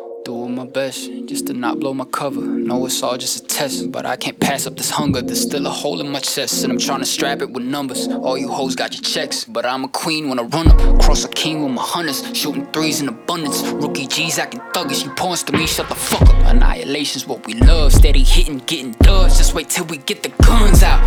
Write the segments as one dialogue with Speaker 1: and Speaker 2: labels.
Speaker 1: Doing my best just to not blow my cover. Know it's all just a test, but I can't pass up this hunger. There's still a hole in my chest, and I'm trying to strap it with numbers. All you hoes got your checks, but I'm a queen when I run up. Cross a king with my hunters, shooting threes in abundance. Rookie G's acting thuggish, you pawns to me, shut the fuck up. Annihilation's what we love, steady hitting, getting dubs. Just wait till we get the guns out.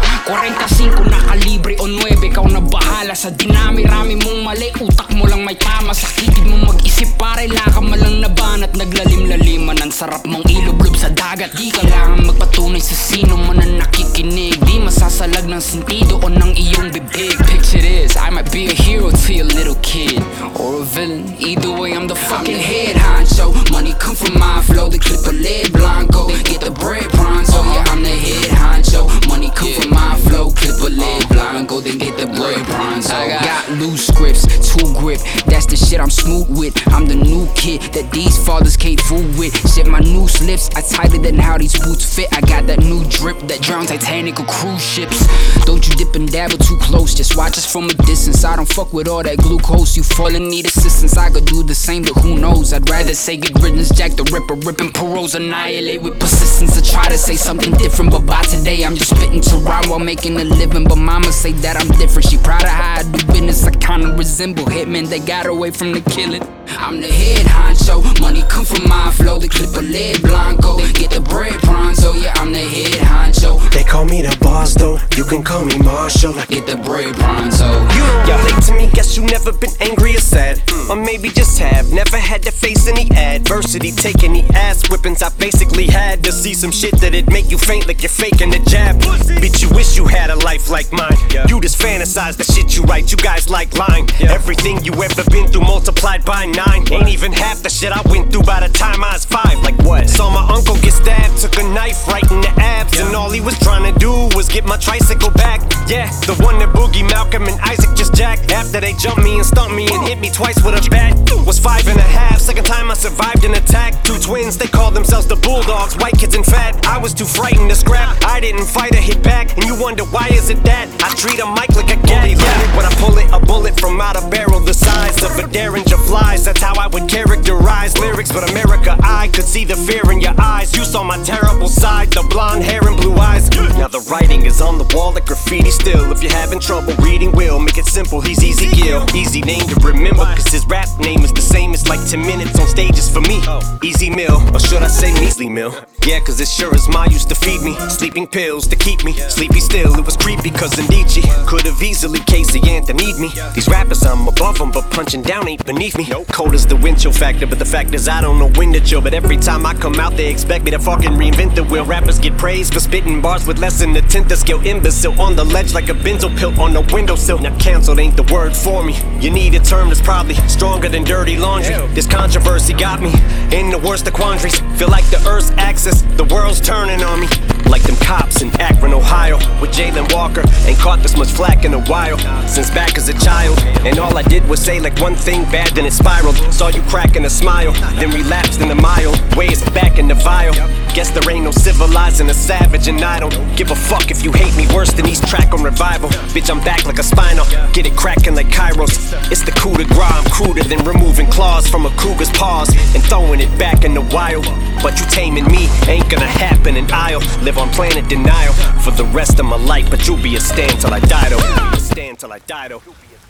Speaker 2: 45 na kalibre o 9, ikaw na bahala sa dinami-rami mong mali. Utak mo lang may tama, sakitid mo mag-isip pare. Laka malang naban at naglalim-laliman. Ang sarap mong ilublob sa dagat. Di kailangan magpatunay sa sino man ang nakikinig. Di masasalag ng sentido o ng iyong bibig. Picture this, I might be a hero to your little kid, or a villain, either way I'm the fucking head honcho. Money come from my flow, the clip a lead blanco. Get the bread pronto, yeah I'm the head honcho. Money come from my flow, clip a lead blanco. Then get the bread pronto. I got loose grips, two grip, that's the shit I'm smooth with. I'm the new kid that these fathers can't fool with. Shit, my new slips are tighter than how these boots fit. I got that new drip that drowns Titanic or cruise ships. Don't you dip and dabble too close, just watch us from a distance. I don't fuck with all that glucose. You fall and need assistance, I could do the same, but who knows? I'd rather say get riddance, Jack the Ripper, ripping paroles, annihilate with persistence. I try to say something different, but by today I'm just spitting to rhyme while making a living. But mama say that I'm different, she proud of how I do business. I kinda resemble hitmen that got away from the killing. I'm the head honcho, money come from my flow, the clip a lead blanco. Get the bread pronto, yeah I'm the head honcho.
Speaker 3: They call me the boss though, you can call me Marshall.
Speaker 1: Get the bread pronto.
Speaker 3: You don't relate to me, guess you never been angry or sad, or maybe just have never had to face any adversity. Take any ass whippings I basically had to see some shit that'd make you faint like you're faking a jab. Bitch, you wish you had a life like mine. You just fantasize the shit you write, you guys like lying. Everything you ever been through multiplied by 9 ain't even half the shit I went through by the time I was 5. Like what? Saw my uncle get stabbed, took a knife right in the abs, and all he was trying to do was get my tricycle back. Yeah, the one that Boogie, Malcolm, and Isaac just jacked. After they jumped me and stumped me and hit me twice with a bat. Was 5 and a half, second time I survived an attack. 2 twins, they called themselves the Bulldogs, white kids and fat. I was too frightened to scrap, I didn't fight or hit back. And you wonder why is it that I treat a mic like a gat. Yeah, when I pull it, a bullet from out a barrel the size of a Derringer flies. That's how I would characterize lyrics, but America, I could see the fear in your eyes. You saw my terrible side, the blonde hair and blue eyes. Now the writing is on the wall like graffiti still. If you're having trouble reading, will make it simple, he's Easy Gill. Easy name to remember, cause his rap name is the same. It's like 10 minutes on stages for me. Easy meal, or should I say measly meal? Yeah, cause it sure as Ma used to feed me sleeping pills to keep me sleepy still. It was creepy cause of Nietzsche could've easily Casey Anthony'd me. These rappers, I'm above them, but punching down ain't beneath me. Cold as the wind chill factor, but the fact is I don't know when to chill. But every time I come out, they expect me to fucking reinvent the wheel. Rappers get praised for spitting bars with less than a tenth of skill. Imbecile on the ledge like a benzo pill on the windowsill. Now canceled ain't the word for me. You need a term that's probably stronger than dirty laundry. This controversy got me in the worst of quandaries. Feel like the Earth's axis, the world's turning on me. Like them cops in Akron, Ohio, with Jalen Walker. Ain't caught this much flack in a while, since back as a child. And all I did was say like one thing bad, then it spiraled. Saw you cracking a smile, then relapsed in a mild ways back in the vial. Guess there ain't no civilizing a savage, and I don't give a fuck if you hate me worse than East Track on Revival. Bitch, I'm back like a spinal, get it cracking like Kairos. It's the coup de grace, I'm cruder than removing claws from a cougar's paws and throwing it back in the wild. But you taming me ain't gonna happen, and I'll live on planet denial for the rest of my life. But you'll be a stand till I die though. Stand till I die though.